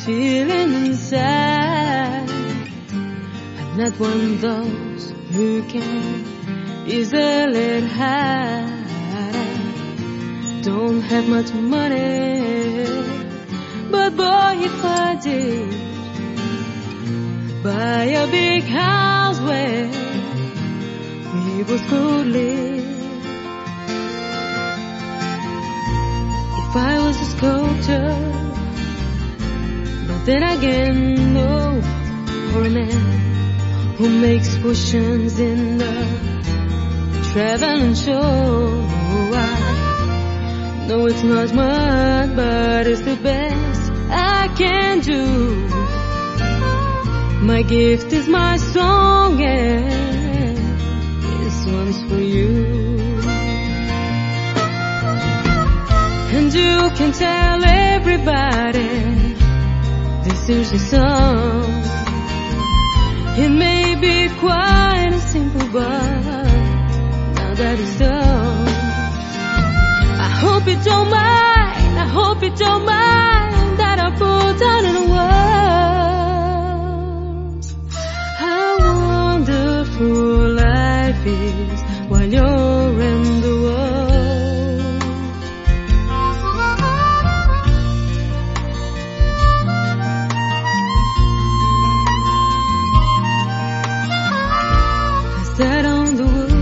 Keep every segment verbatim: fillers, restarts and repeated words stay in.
feeling inside. I'm not one of those who can easily hide. Don't have much money, but boy, if I did buy a big house where we both could live. If I was a sculptor, but then again, no, or a man who makes potions in the traveling show. I know it's not much, but it's the best I can do. My gift is my song, and this one's for you. And you can tell everybody this is a song. It may be quite a simple, but now that it's done, I hope you don't mind, I hope you don't mind that I put down in the words how wonderful life is while you're in the world. I sat on the wood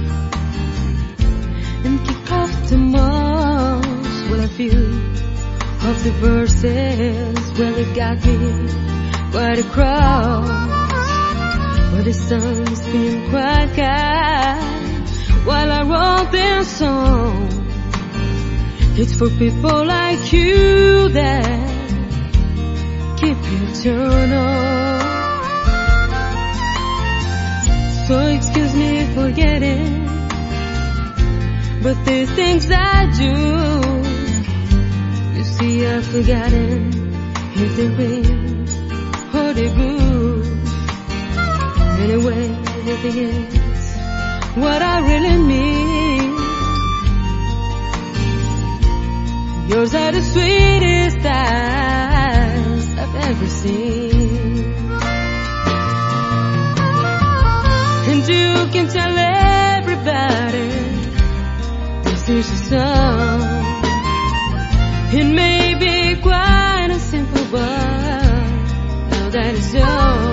and kick off the moss while I feel of the verses. Well, it got me quite across, but the sun's been quite kind while I wrote this song. It's for people like you that keep eternal. So excuse me for getting, but there's things I do. You see, I've forgotten if they rain or they blue. Anyway, everything is what I really mean. Yours are the sweetest eyes I've ever seen. And you can tell everybody this is a song. It may be quite a simple, but now that it's done,